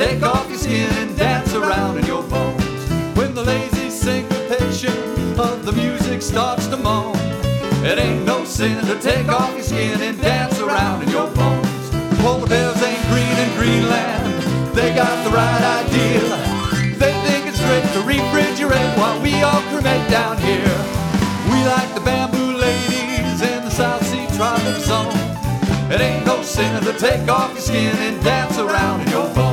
take off your skin and dance around in your bones. When the lazy syncopation of the music starts to moan, it ain't no sin to take off your skin and dance around in your bones. Polar bears ain't green in Greenland, they got the right idea. They think it's great to refrigerate while we all cremate down here. We like the bamboo ladies in the South Sea tropic zone. It ain't no sin to take off your skin and dance around in your bones.